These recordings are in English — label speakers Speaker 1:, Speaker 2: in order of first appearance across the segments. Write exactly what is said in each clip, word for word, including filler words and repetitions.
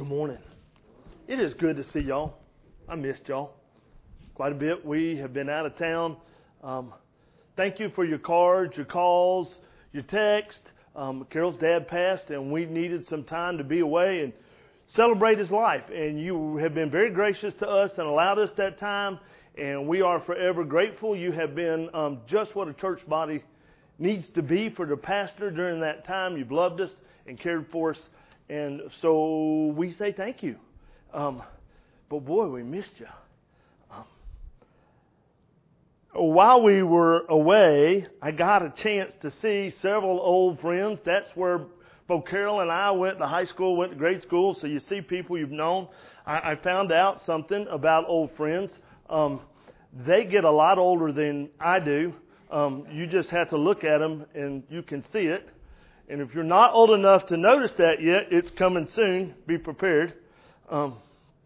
Speaker 1: Good morning. It is good to see y'all. I missed y'all quite a bit. We have been out of town. Um, thank you for your cards, your calls, your text. Um, Carol's dad passed, and we needed some time to be away and celebrate his life. And you have been very gracious to us and allowed us that time, and we are forever grateful. You have been um, just what a church body needs to be for the pastor during that time. You've loved us and cared for us. And so we say thank you. Um, but boy, we missed you. Um, while we were away, I got a chance to see several old friends. That's where both Carol and I went to high school, went to grade school. So you see people you've known. I, I found out something about old friends. Um, they get a lot older than I do. Um, you just have to look at them and you can see it. And if you're not old enough to notice that yet, it's coming soon. Be prepared. Um,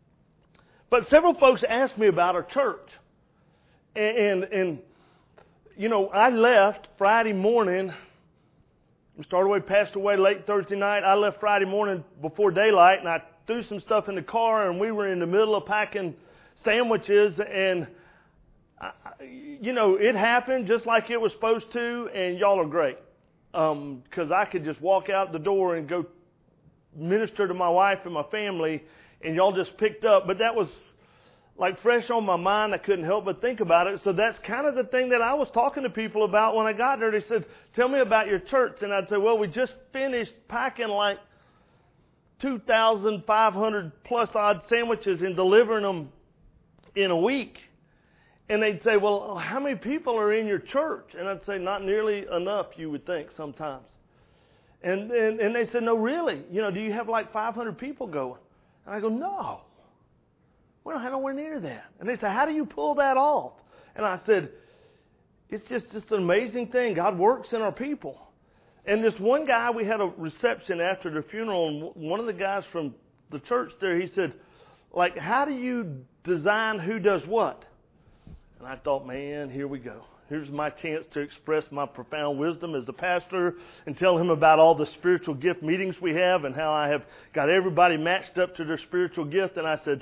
Speaker 1: but several folks asked me about our church. And, and, and, you know, I left Friday morning. Mister Hardaway passed away late Thursday night. I left Friday morning before daylight, and I threw some stuff in the car, and we were in the middle of packing sandwiches. And, I, you know, it happened just like it was supposed to, and y'all are great. Because um, I could just walk out the door and go minister to my wife and my family, and y'all just picked up. But that was like fresh on my mind. I couldn't help but think about it. So that's kind of the thing that I was talking to people about when I got there. They said, tell me about your church. And I'd say, well, we just finished packing like two thousand five hundred plus odd sandwiches and delivering them in a week. And they'd say, well, how many people are in your church? And I'd say, not nearly enough, you would think, sometimes. And, and and they said, no, really? You know, do you have like five hundred people going? And I go, no. We don't have nowhere near that. And they said, how do you pull that off? And I said, it's just, just an amazing thing. God works in our people. And this one guy, we had a reception after the funeral, and one of the guys from the church there, he said, like, how do you design who does what? And I thought, man, here we go. Here's my chance to express my profound wisdom as a pastor and tell him about all the spiritual gift meetings we have and how I have got everybody matched up to their spiritual gift. And I said,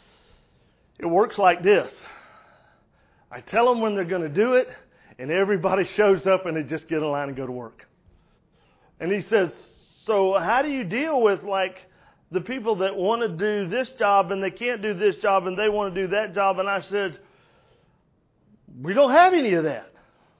Speaker 1: it works like this. I tell them when they're going to do it, and everybody shows up and they just get in line and go to work. And he says, so how do you deal with, like, the people that want to do this job and they can't do this job and they want to do that job? And I said, we don't have any of that.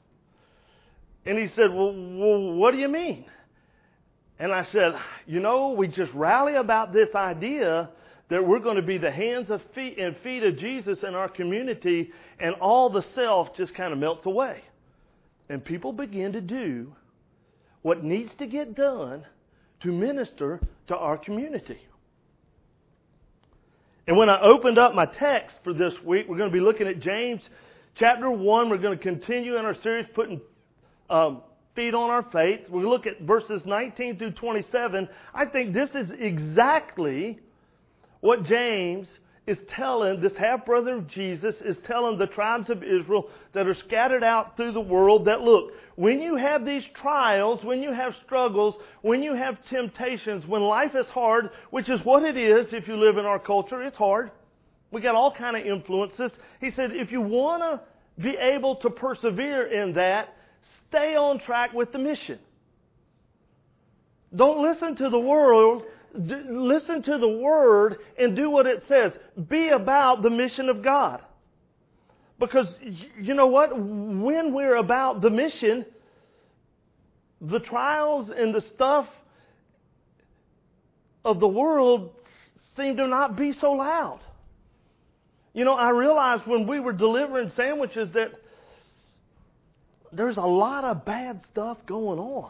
Speaker 1: And he said, well, well, what do you mean? And I said, you know, we just rally about this idea that we're going to be the hands of feet and feet of Jesus in our community, and all the self just kind of melts away. And people begin to do what needs to get done to minister to our community. And when I opened up my text for this week, we're going to be looking at James Chapter one, we're going to continue in our series, putting um, feet on our faith. We'll look at verses nineteen through twenty-seven. I think this is exactly what James is telling, this half-brother of Jesus is telling the tribes of Israel that are scattered out through the world that, look, when you have these trials, when you have struggles, when you have temptations, when life is hard, which is what it is if you live in our culture, it's hard. We got all kind of influences. He said, if you want to be able to persevere in that, stay on track with the mission. Don't listen to the world. D- listen to the Word and do what it says. Be about the mission of God. Because you know what? When we're about the mission, the trials and the stuff of the world seem to not be so loud. You know, I realized when we were delivering sandwiches that there's a lot of bad stuff going on.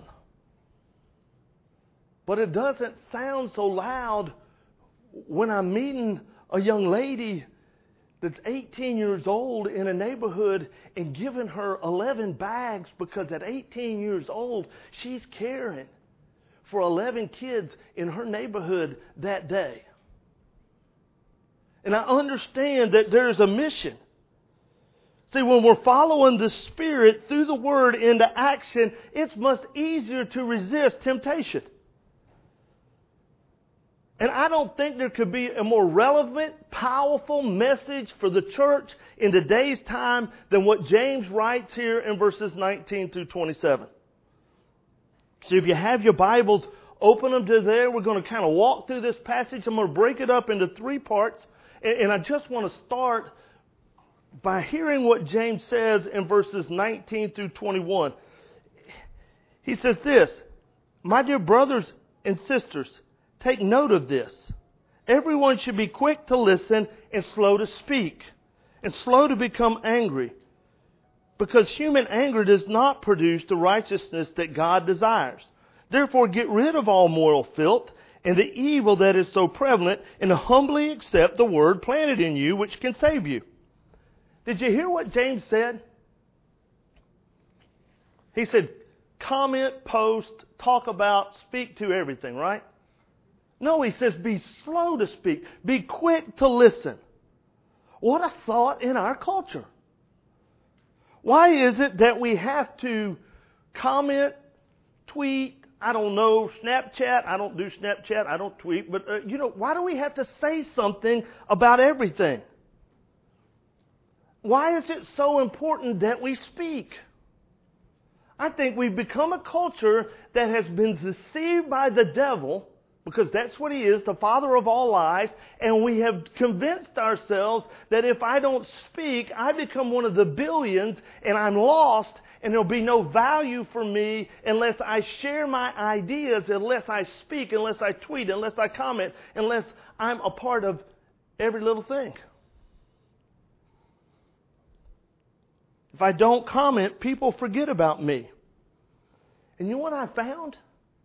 Speaker 1: But it doesn't sound so loud when I'm meeting a young lady that's eighteen years old in a neighborhood and giving her eleven bags because at eighteen years old, she's caring for eleven kids in her neighborhood that day. And I understand that there's a mission. See, when we're following the Spirit through the Word into action, it's much easier to resist temptation. And I don't think there could be a more relevant, powerful message for the church in today's time than what James writes here in verses nineteen through twenty-seven. So if you have your Bibles, open them to there. We're going to kind of walk through this passage. I'm going to break it up into three parts. And I just want to start by hearing what James says in verses nineteen through twenty-one. He says this, "My dear brothers and sisters, take note of this. Everyone should be quick to listen and slow to speak, and slow to become angry, because human anger does not produce the righteousness that God desires. Therefore, get rid of all moral filth and the evil that is so prevalent, and humbly accept the word planted in you, which can save you." Did you hear what James said? He said, comment, post, talk about, speak to everything, right? No, he says, be slow to speak. Be quick to listen. What a thought in our culture. Why is it that we have to comment, tweet, I don't know, Snapchat? I don't do Snapchat. I don't tweet. But, uh, you know, why do we have to say something about everything? Why is it so important that we speak? I think we've become a culture that has been deceived by the devil, because that's what he is, the father of all lies, and we have convinced ourselves that if I don't speak, I become one of the billions and I'm lost, and there'll be no value for me unless I share my ideas, unless I speak, unless I tweet, unless I comment, unless I'm a part of every little thing. If I don't comment, people forget about me. And you know what I found?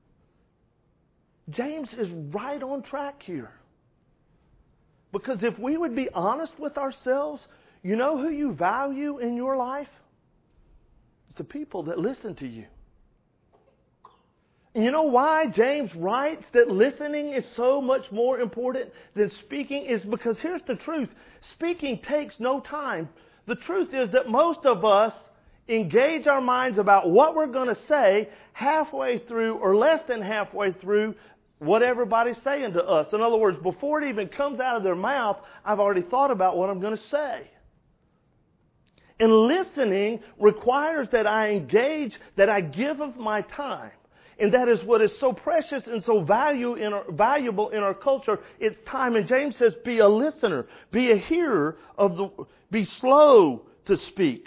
Speaker 1: James is right on track here. Because if we would be honest with ourselves, you know who you value in your life? It's the people that listen to you. And you know why James writes that listening is so much more important than speaking? Is because here's the truth. Speaking takes no time. The truth is that most of us engage our minds about what we're going to say halfway through or less than halfway through what everybody's saying to us. In other words, before it even comes out of their mouth, I've already thought about what I'm going to say. And listening requires that I engage, that I give of my time. And that is what is so precious and so value in our, valuable in our culture. It's time. And James says, be a listener. Be a hearer of the... Be slow to speak.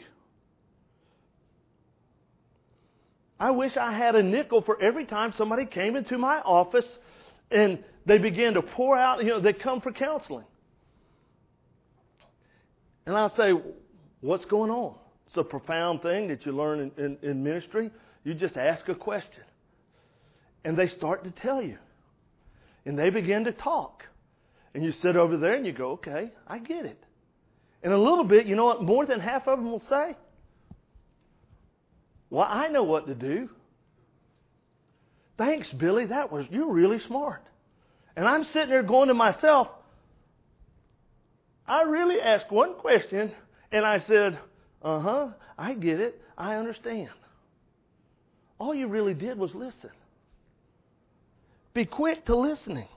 Speaker 1: I wish I had a nickel for every time somebody came into my office and they began to pour out, you know, they come for counseling. And I'll say, what's going on? It's a profound thing that you learn in, in, in ministry. You just ask a question. And they start to tell you. And they begin to talk. And you sit over there and you go, okay, I get it. And a little bit, you know what more than half of them will say? Well, I know what to do. Thanks, Billy. That was, you're really smart. And I'm sitting there going to myself, I really asked one question and I said, uh-huh, I get it. I understand. All you really did was listen. Be quick to listening.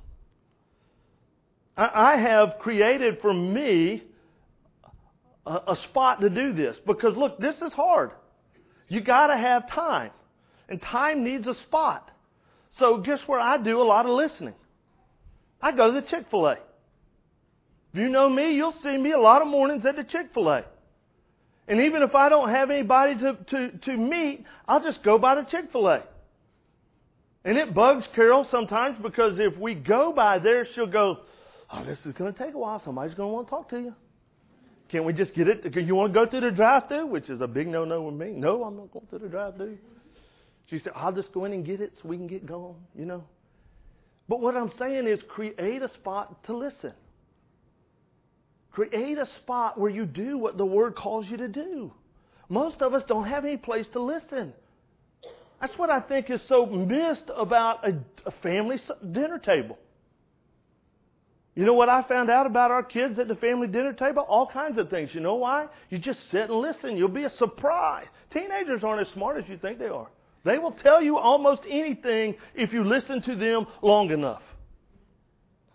Speaker 1: I, I have created for me a, a spot to do this. Because look, this is hard. You got to have time. And time needs a spot. So guess where I do a lot of listening? I go to the Chick-fil-A. If you know me, you'll see me a lot of mornings at the Chick-fil-A. And even if I don't have anybody to, to, to meet, I'll just go by the Chick-fil-A. And it bugs Carol sometimes because if we go by there, she'll go, oh, this is going to take a while. Somebody's going to want to talk to you. Can't we just get it? You want to go through the drive-thru? Which is a big no-no with me. No, I'm not going through the drive-thru. She said, I'll just go in and get it so we can get going, you know. But what I'm saying is create a spot to listen. Create a spot where you do what the Word calls you to do. Most of us don't have any place to listen. That's what I think is so missed about a, a family dinner table. You know what I found out about our kids at the family dinner table? All kinds of things. You know why? You just sit and listen. You'll be a surprise. Teenagers aren't as smart as you think they are. They will tell you almost anything if you listen to them long enough.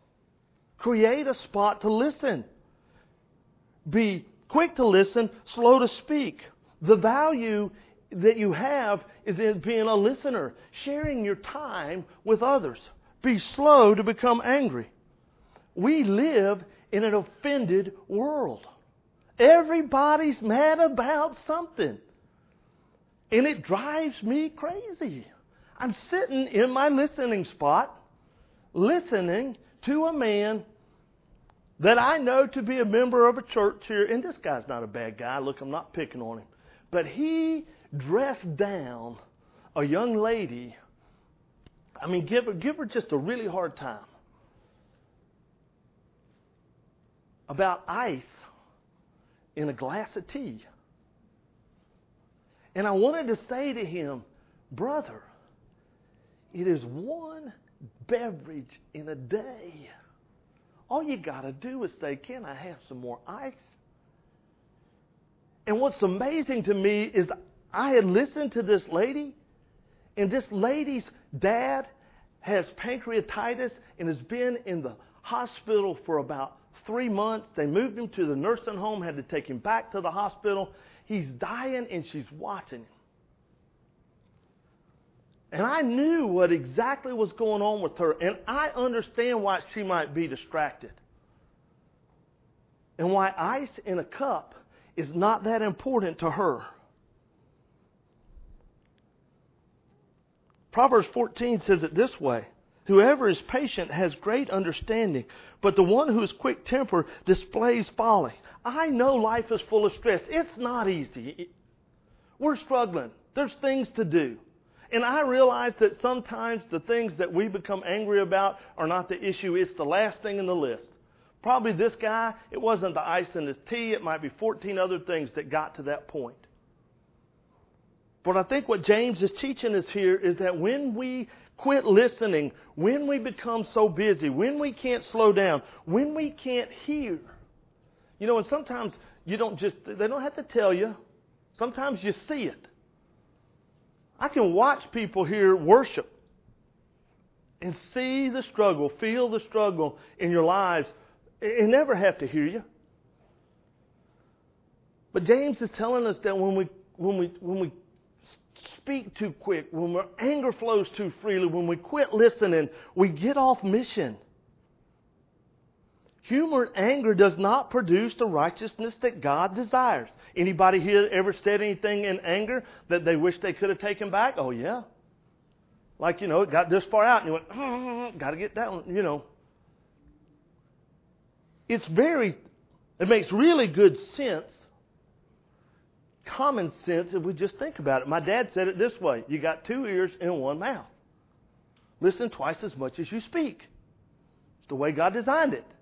Speaker 1: Create a spot to listen. Be quick to listen, slow to speak. The value that you have is in being a listener, sharing your time with others. Be slow to become angry. We live in an offended world. Everybody's mad about something. And it drives me crazy. I'm sitting in my listening spot, listening to a man that I know to be a member of a church here. And this guy's not a bad guy. Look, I'm not picking on him. But he dressed down a young lady. I mean, give her, give her just a really hard time about ice in a glass of tea. And I wanted to say to him, brother, it is one beverage in a day. All you got to do is say, can I have some more ice? And what's amazing to me is I had listened to this lady, and this lady's dad has pancreatitis and has been in the hospital for about three months. They moved him to the nursing home, had to take him back to the hospital. He's dying, and she's watching him. And I knew what exactly was going on with her, and I understand why she might be distracted. And why ice in a cup is not that important to her. Proverbs fourteen says it this way. Whoever is patient has great understanding, but the one who is quick-tempered displays folly. I know life is full of stress. It's not easy. We're struggling. There's things to do. And I realize that sometimes the things that we become angry about are not the issue. It's the last thing in the list. Probably this guy, it wasn't the ice in his tea. It might be fourteen other things that got to that point. But I think what James is teaching us here is that when we quit listening, when we become so busy, when we can't slow down, when we can't hear. You know, and sometimes you don't just, they don't have to tell you. Sometimes you see it. I can watch people here worship and see the struggle, feel the struggle in your lives and never have to hear you. But James is telling us that when we when we when we speak too quick, when our anger flows too freely, when we quit listening, we get off mission. Humor and anger does not produce the righteousness that God desires. Anybody here ever said anything in anger that they wish they could have taken back? Oh, yeah. Like, you know, it got this far out and you went, oh, got to get that one, you know. It's very, it makes really good sense, common sense, if we just think about it. My dad said it this way. You got two ears and one mouth. Listen twice as much as you speak. It's the way God designed it.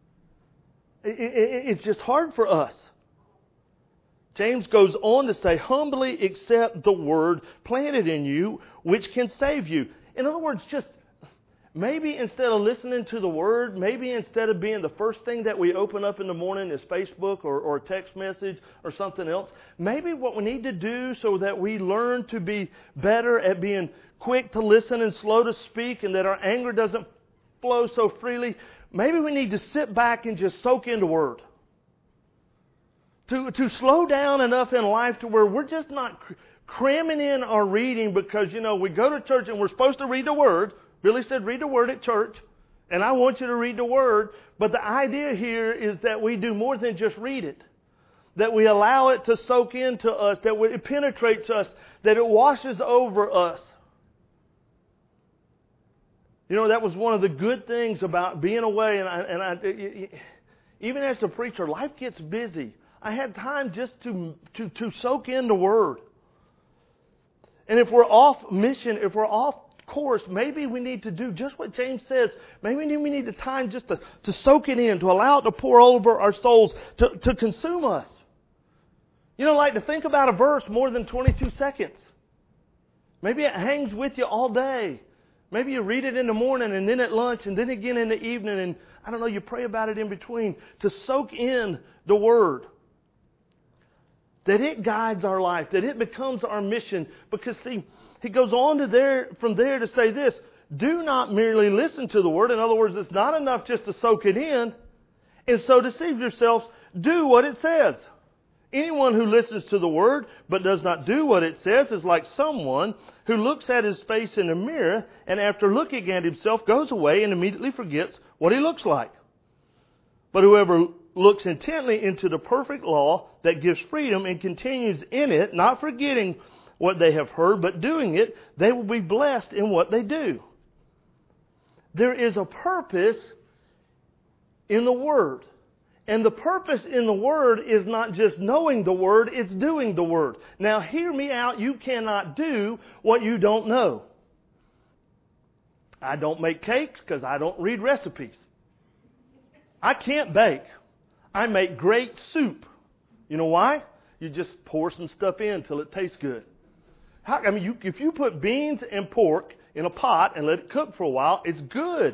Speaker 1: It's just hard for us. James goes on to say, humbly accept the word planted in you, which can save you. In other words, just maybe instead of listening to the word, maybe instead of being the first thing that we open up in the morning is Facebook or, or a text message or something else, maybe what we need to do so that we learn to be better at being quick to listen and slow to speak and that our anger doesn't flow so freely, maybe we need to sit back and just soak in the Word. To, to slow down enough in life to where we're just not cramming in our reading because, you know, we go to church and we're supposed to read the Word. Billy said read the Word at church, and I want you to read the Word. But the idea here is that we do more than just read it. That we allow it to soak into us, that it penetrates us, that it washes over us. You know, that was one of the good things about being away. And I, and I, even as a preacher, life gets busy. I had time just to, to, to soak in the Word. And if we're off mission, if we're off course, maybe we need to do just what James says. Maybe we need the time just to, to soak it in, to allow it to pour over our souls, to, to consume us. You know, like to think about a verse more than twenty-two seconds. Maybe it hangs with you all day. Maybe you read it in the morning and then at lunch and then again in the evening and, I don't know, you pray about it in between. To soak in the Word. That it guides our life. That it becomes our mission. Because, see, he goes on to there, from there to say this, do not merely listen to the Word. In other words, it's not enough just to soak it in and so deceive yourselves. Do what it says. Anyone who listens to the Word but does not do what it says is like someone who looks at his face in a mirror and after looking at himself goes away and immediately forgets what he looks like. But whoever looks intently into the perfect law that gives freedom and continues in it, not forgetting what they have heard but doing it, they will be blessed in what they do. There is a purpose in the Word. And the purpose in the Word is not just knowing the Word, it's doing the Word. Now hear me out, you cannot do what you don't know. I don't make cakes because I don't read recipes. I can't bake. I make great soup. You know why? You just pour some stuff in until it tastes good. How, I mean, you, if you put beans and pork in a pot and let it cook for a while, it's good.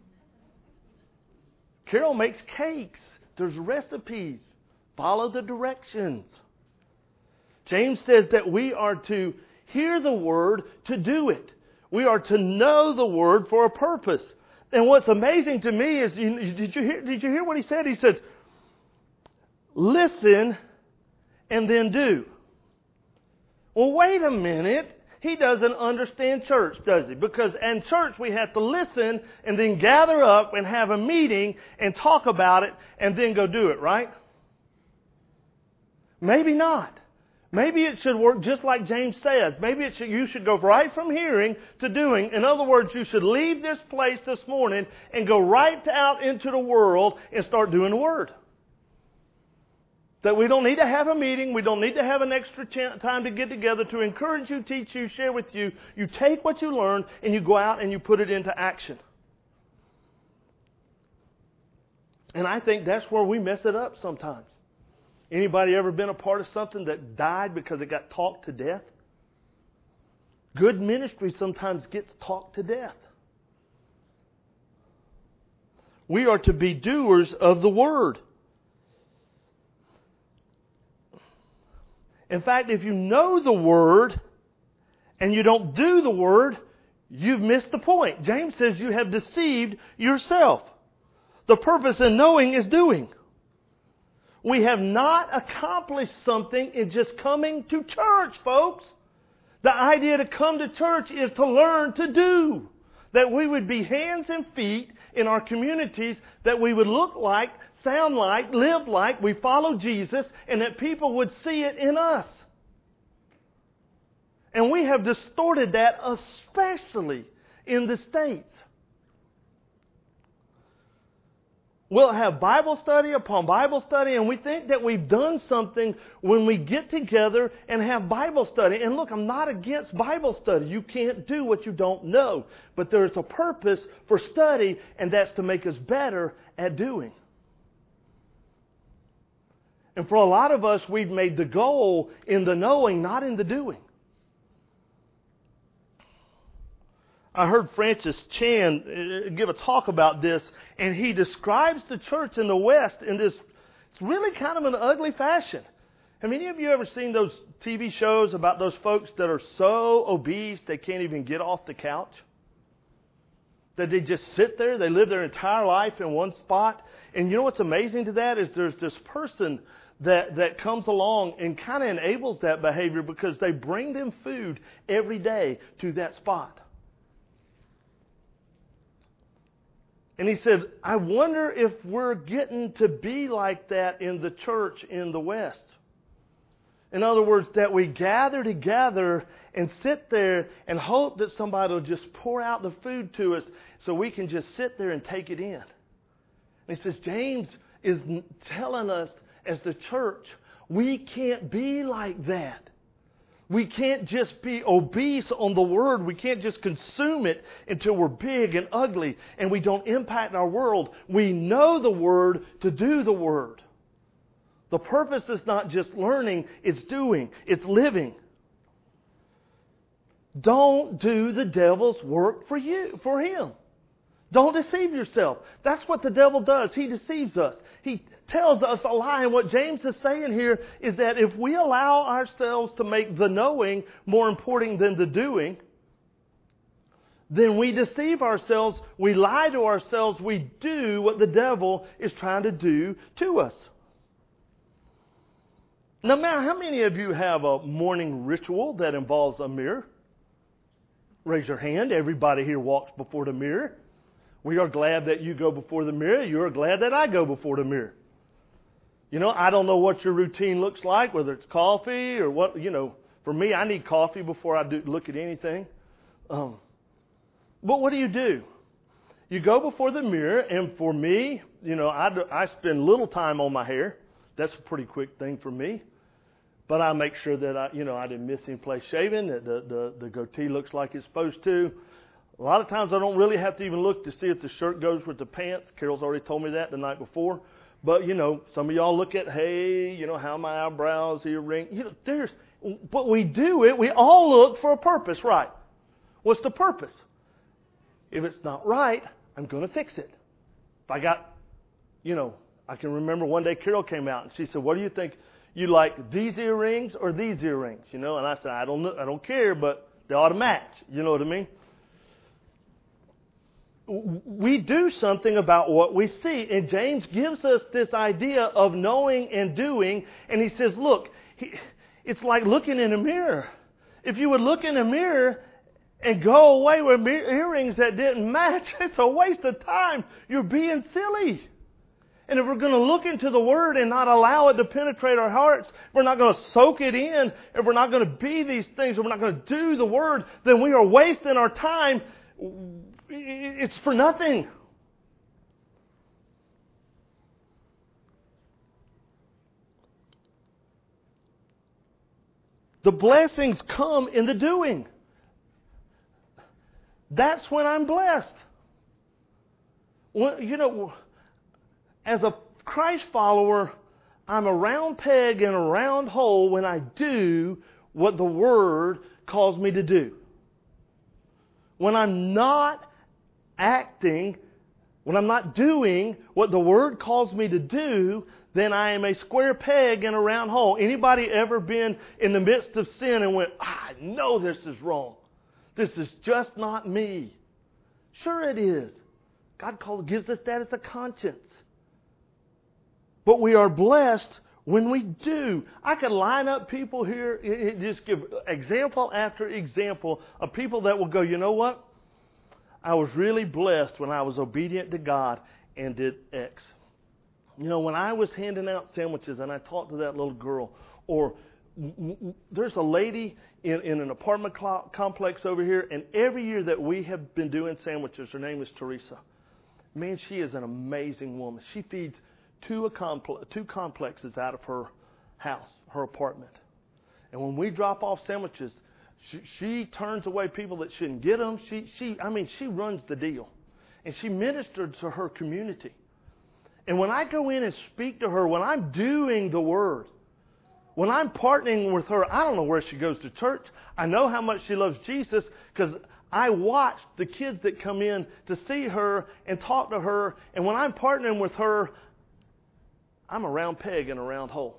Speaker 1: Carol makes cakes. There's recipes. Follow the directions. James says that we are to hear the Word to do it. We are to know the Word for a purpose. And what's amazing to me is, you, did you hear, did you hear what he said? He said, listen and then do. Well, wait a minute. He doesn't understand church, does he? Because in church we have to listen and then gather up and have a meeting and talk about it and then go do it, right? Maybe not. Maybe it should work just like James says. Maybe it should, you should go right from hearing to doing. In other words, you should leave this place this morning and go right out into the world and start doing the Word. That we don't need to have a meeting. We don't need to have an extra ch- time to get together to encourage you, teach you, share with you. You take what you learn and you go out and you put it into action. And I think that's where we mess it up sometimes. Anybody ever been a part of something that died because it got talked to death? Good ministry sometimes gets talked to death. We are to be doers of the Word. In fact, if you know the Word and you don't do the Word, you've missed the point. James says you have deceived yourself. The purpose in knowing is doing. We have not accomplished something in just coming to church, folks. The idea to come to church is to learn to do. That we would be hands and feet in our communities, that we would look like, sound like, live like we follow Jesus, and that people would see it in us. And we have distorted that, especially in the States. We'll have Bible study upon Bible study, and we think that we've done something when we get together and have Bible study. And look, I'm not against Bible study. You can't do what you don't know. But there is a purpose for study, and that's to make us better at doing. And for a lot of us, we've made the goal in the knowing, not in the doing. I heard Francis Chan give a talk about this, and he describes the church in the West in this, it's really kind of an ugly fashion. Have any of you ever seen those T V shows about those folks that are so obese they can't even get off the couch? That they just sit there, they live their entire life in one spot. And you know what's amazing to that is there's this person that, that comes along and kind of enables that behavior because they bring them food every day to that spot. And he said, I wonder if we're getting to be like that in the church in the West. In other words, that we gather together and sit there and hope that somebody will just pour out the food to us so we can just sit there and take it in. And he says, James is telling us as the church, we can't be like that. We can't just be obese on the Word. We can't just consume it until we're big and ugly and we don't impact our world. We know the Word to do the Word. The purpose is not just learning, it's doing, it's living. Don't do the devil's work for you, for him. Don't deceive yourself. That's what the devil does. He deceives us. He tells us a lie. And what James is saying here is that if we allow ourselves to make the knowing more important than the doing, then we deceive ourselves, we lie to ourselves, we do what the devil is trying to do to us. Now, how many of you have a morning ritual that involves a mirror? Raise your hand. Everybody here walks before the mirror. We are glad that you go before the mirror. You are glad that I go before the mirror. You know, I don't know what your routine looks like, whether it's coffee or what, you know. For me, I need coffee before I do look at anything. Um, but what do you do? You go before the mirror, and for me, you know, I, I spend little time on my hair. That's a pretty quick thing for me. But I make sure that I, you know, I didn't miss any place shaving, that the, the, the goatee looks like it's supposed to. A lot of times I don't really have to even look to see if the shirt goes with the pants. Carol's already told me that the night before. But, you know, some of y'all look at, hey, you know, how my eyebrows, earring. You know, there's, but we do it. We all look for a purpose, right? What's the purpose? If it's not right, I'm going to fix it. If I got, you know, I can remember one day Carol came out and she said, what do you think? You like these earrings or these earrings? You know, and I said, I don't know, I don't care, but they ought to match. You know what I mean? We do something about what we see. And James gives us this idea of knowing and doing. And he says, look, he, it's like looking in a mirror. If you would look in a mirror and go away with mir- earrings that didn't match, it's a waste of time. You're being silly. And if we're going to look into the Word and not allow it to penetrate our hearts, if we're not going to soak it in, if we're not going to be these things, if we're not going to do the Word, then we are wasting our time. It's for nothing. The blessings come in the doing. That's when I'm blessed. Well, you know, as a Christ follower, I'm a round peg in a round hole when I do what the Word calls me to do. When I'm not acting, when I'm not doing what the Word calls me to do, then I am a square peg in a round hole. Anybody ever been in the midst of sin and went, I know this is wrong. This is just not me. Sure it is. God calls, gives us that as a conscience. But we are blessed when we do. I could line up people here, just give example after example of people that will go, you know what? I was really blessed when I was obedient to God and did X. You know, when I was handing out sandwiches and I talked to that little girl, or there's a lady in, in an apartment cl- complex over here, and every year that we have been doing sandwiches, her name is Teresa. Man, she is an amazing woman. She feeds two, compl- two complexes out of her house, her apartment. And when we drop off sandwiches, she, she turns away people that shouldn't get them. She, she, I mean, she runs the deal. And she ministered to her community. And when I go in and speak to her, when I'm doing the Word, when I'm partnering with her, I don't know where she goes to church. I know how much she loves Jesus because I watch the kids that come in to see her and talk to her. And when I'm partnering with her, I'm a round peg in a round hole.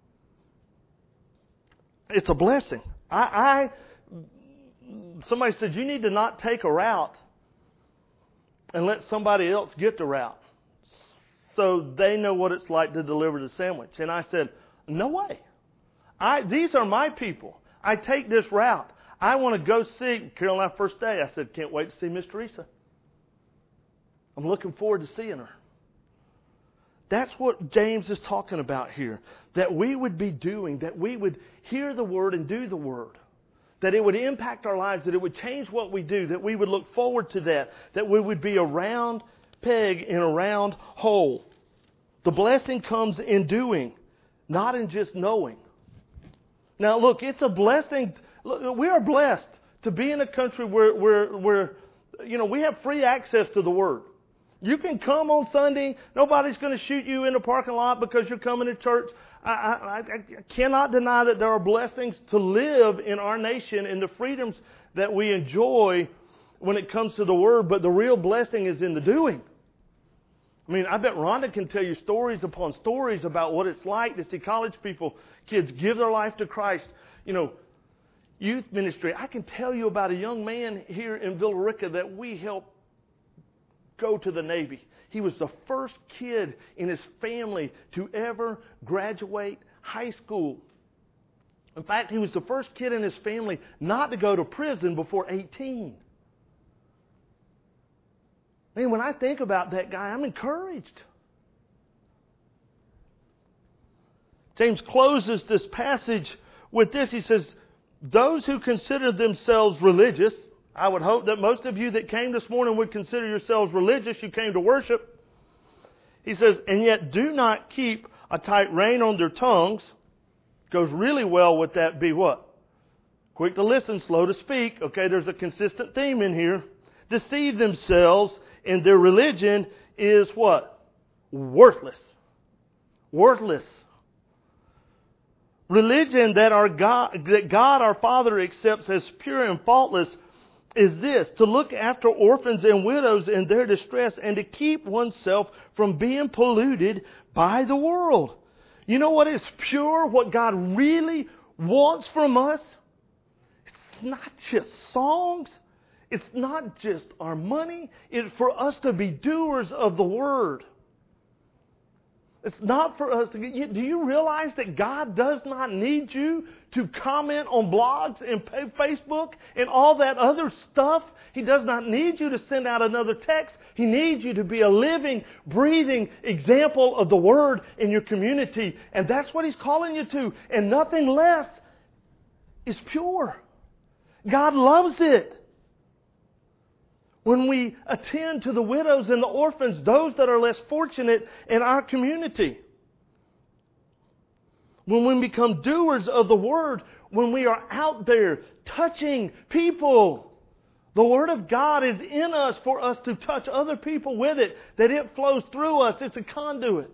Speaker 1: It's a blessing. I, I somebody said, you need to not take a route and let somebody else get the route so they know what it's like to deliver the sandwich. And I said, no way. I, these are my people. I take this route. I want to go see, Carol and I first day, I said, can't wait to see Miss Teresa. I'm looking forward to seeing her. That's what James is talking about here. That we would be doing, that we would hear the Word and do the Word. That it would impact our lives, that it would change what we do, that we would look forward to that, that we would be a round peg in a round hole. The blessing comes in doing, not in just knowing. Now look, it's a blessing. Look, we are blessed to be in a country where, where, where, you know, we have free access to the Word. You can come on Sunday. Nobody's going to shoot you in the parking lot because you're coming to church. I, I, I cannot deny that there are blessings to live in our nation and the freedoms that we enjoy. when it comes to the Word, but the real blessing is in the doing. I mean, I bet Rhonda can tell you stories upon stories about what it's like to see college people, kids give their life to Christ. You know, youth ministry. I can tell you about a young man here in Villa Rica that we helped go to the Navy. He was the first kid in his family to ever graduate high school. In fact, he was the first kid in his family not to go to prison before eighteen. Man, when I think about that guy, I'm encouraged. James closes this passage with this. He says, those who consider themselves religious, I would hope that most of you that came this morning would consider yourselves religious. You came to worship. He says, and yet do not keep a tight rein on their tongues. Goes really well with that be what? Quick to listen, slow to speak. Okay, there's a consistent theme in here. Deceive themselves, and their religion is what? Worthless. Worthless. Religion that our God, that God our Father accepts as pure and faultless is this: to look after orphans and widows in their distress and to keep oneself from being polluted by the world. You know what is pure? What God really wants from us? It's not just songs. It's not just our money. It's for us to be doers of the Word. It's not for us to get... Do you realize that God does not need you to comment on blogs and Facebook and all that other stuff? He does not need you to send out another text. He needs you to be a living, breathing example of the Word in your community. And that's what He's calling you to. And nothing less is pure. God loves it. When we attend to the widows and the orphans, those that are less fortunate in our community. When we become doers of the Word, when we are out there touching people. The Word of God is in us for us to touch other people with it, that it flows through us. It's a conduit.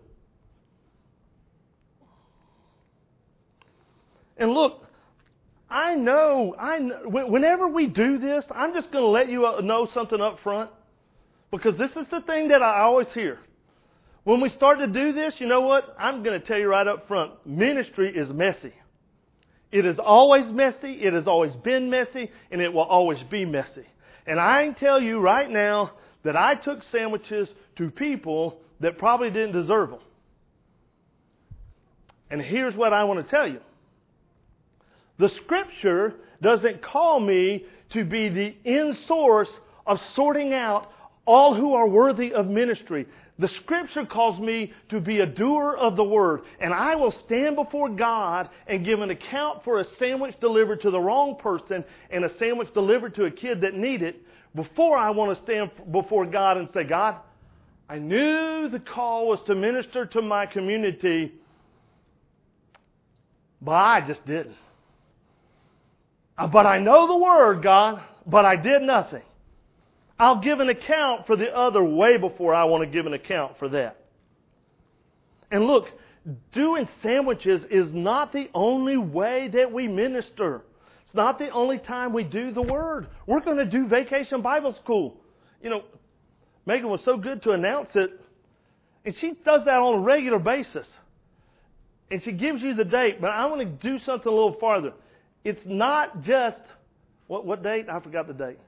Speaker 1: And look, I know, I know, whenever we do this, I'm just going to let you know something up front. Because this is the thing that I always hear. When we start to do this, you know what? I'm going to tell you right up front. Ministry is messy. It is always messy. It has always been messy. And it will always be messy. And I can tell you right now that I took sandwiches to people that probably didn't deserve them. And here's what I want to tell you. The Scripture doesn't call me to be the end source of sorting out all who are worthy of ministry. The Scripture calls me to be a doer of the Word. And I will stand before God and give an account for a sandwich delivered to the wrong person and a sandwich delivered to a kid that needed it before I want to stand before God and say, God, I knew the call was to minister to my community, but I just didn't. But I know the Word, God, but I did nothing. I'll give an account for the other way before I want to give an account for that. And look, doing sandwiches is not the only way that we minister. It's not the only time we do the Word. We're going to do Vacation Bible School. You know, Megan was so good to announce it, and she does that on a regular basis. And she gives you the date, but I want to do something a little farther. It's not just, what, what date? I forgot the date.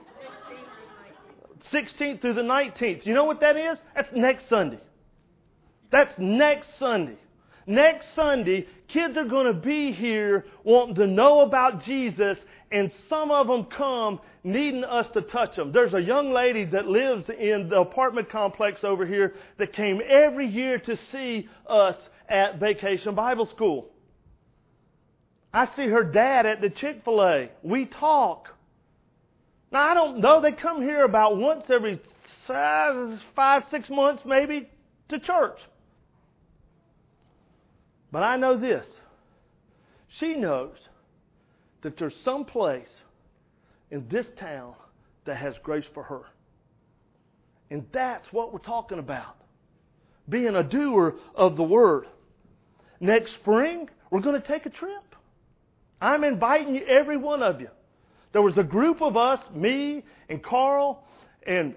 Speaker 1: sixteenth through the nineteenth. You know what that is? That's next Sunday. That's next Sunday. Next Sunday, kids are going to be here wanting to know about Jesus, and some of them come needing us to touch them. There's a young lady that lives in the apartment complex over here that came every year to see us at Vacation Bible School. I see her dad at the Chick-fil-A. We talk. Now, I don't know. They come here about once every five, six months maybe to church. But I know this. She knows that there's some place in this town that has grace for her. And that's what we're talking about. Being a doer of the Word. Next spring, we're going to take a trip. I'm inviting you, every one of you, There was a group of us, me and Carl and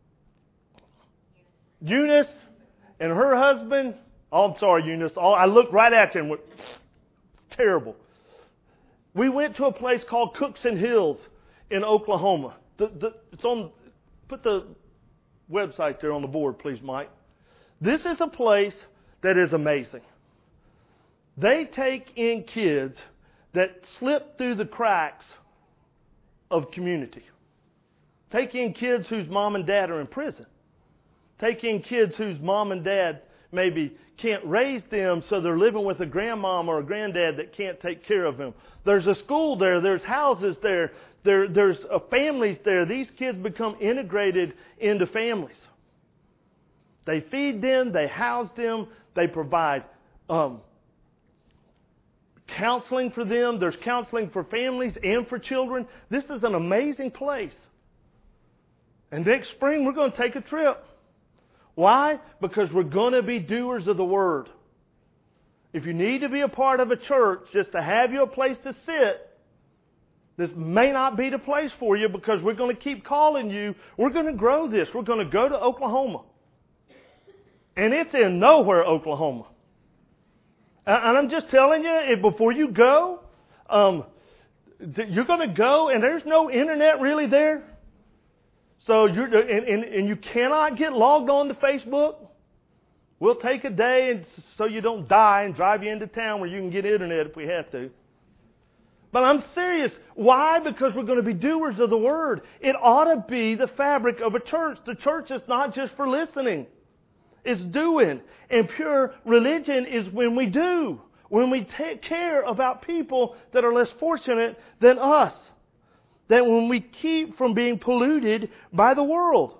Speaker 1: Eunice and her husband. Oh, I'm sorry, Eunice. Oh, I looked right at you and went, it's terrible. We went to a place called Cookson Hills in Oklahoma. The, the, it's on. Put the website there on the board, please, Mike. This is a place that is amazing. They take in kids that slip through the cracks of community. Take in kids whose mom and dad are in prison. Take in kids whose mom and dad maybe can't raise them, so they're living with a grandmom or a granddad that can't take care of them. There's a school there. There's houses there. There there's a families there. These kids become integrated into families. They feed them. They house them. They provide um, counseling for them. There's counseling for families and for children. This is an amazing place. And next spring, we're going to take a trip. Why? Because we're going to be doers of the Word. If you need to be a part of a church just to have you a place to sit, this may not be the place for you, because we're going to keep calling you. We're going to grow this. We're going to go to Oklahoma. And it's in nowhere, Oklahoma. And I'm just telling you, before you go, um, you're going to go and there's no internet really there. So you're, and, and, and you cannot get logged on to Facebook. We'll take a day and so you don't die and drive you into town where you can get internet if we have to. But I'm serious. Why? Because we're going to be doers of the Word. It ought to be the fabric of a church. The church is not just for listening. It's doing. And pure religion is when we do. When we take care about people that are less fortunate than us. That when we keep from being polluted by the world.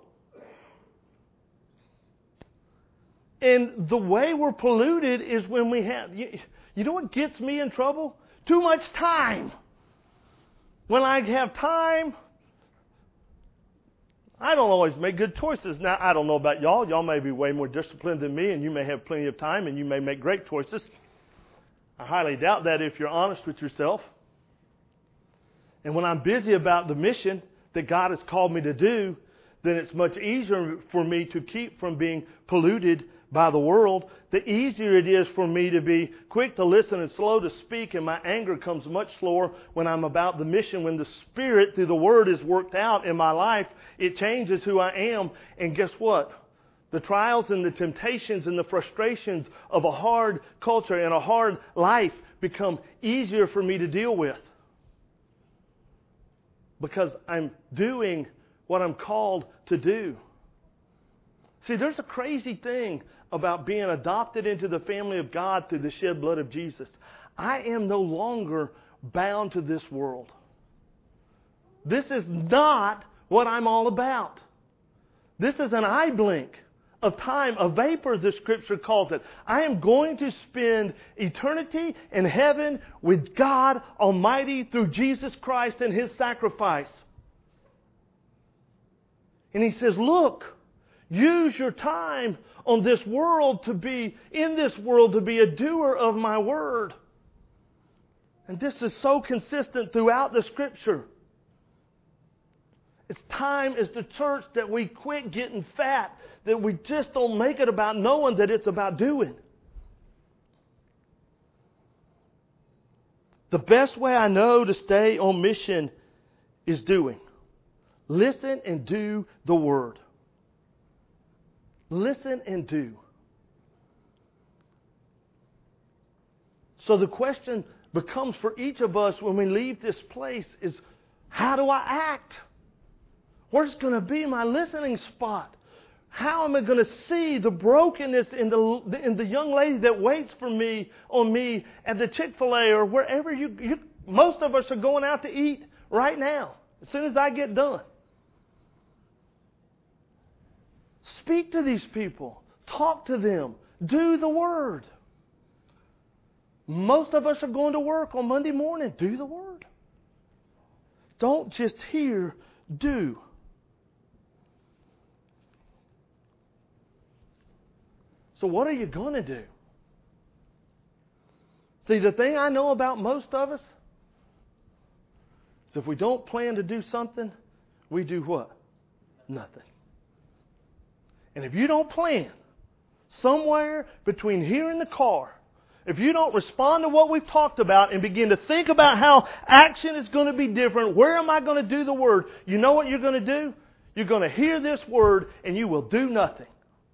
Speaker 1: And the way we're polluted is when we have... You, you know what gets me in trouble? Too much time. When I have time, I don't always make good choices. Now, I don't know about y'all. Y'all may be way more disciplined than me, and you may have plenty of time, and you may make great choices. I highly doubt that if you're honest with yourself. And when I'm busy about the mission that God has called me to do, then it's much easier for me to keep from being polluted by the world. The easier it is for me to be quick to listen and slow to speak, and my anger comes much slower when I'm about the mission. When the Spirit through the Word is worked out in my life, it changes who I am. And guess what? The trials and the temptations and the frustrations of a hard culture and a hard life become easier for me to deal with. Because I'm doing what I'm called to do. See, there's a crazy thing about being adopted into the family of God through the shed blood of Jesus. I am no longer bound to this world. This is not what I'm all about. This is an eye blink of time, a vapor, the Scripture calls it. I am going to spend eternity in heaven with God Almighty through Jesus Christ and His sacrifice. And He says, look, use your time on this world to be, in this world, to be a doer of my Word. And this is so consistent throughout the Scripture. It's time as the church that we quit getting fat, that we just don't make it about knowing that it's about doing. The best way I know to stay on mission is doing. Listen and do the Word. Listen and do. So the question becomes for each of us when we leave this place is, how do I act? Where's going to be my listening spot? How am I going to see the brokenness in the in the young lady that waits for me on me at the Chick-fil-A or wherever you, you... Most of us are going out to eat right now, as soon as I get done. Speak to these people. Talk to them. Do the Word. Most of us are going to work on Monday morning. Do the Word. Don't just hear, do. So what are you going to do? See, the thing I know about most of us, So if we don't plan to do something, we do what? Nothing. And if you don't plan, somewhere between here and the car, if you don't respond to what we've talked about and begin to think about how action is going to be different, where am I going to do the Word? You know what you're going to do? You're going to hear this Word and you will do nothing.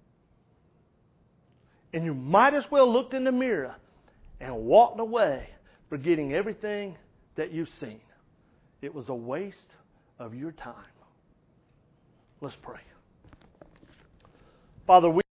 Speaker 1: And you might as well look in the mirror and walked away forgetting everything that you've seen. It was a waste of your time. Let's pray. Father, we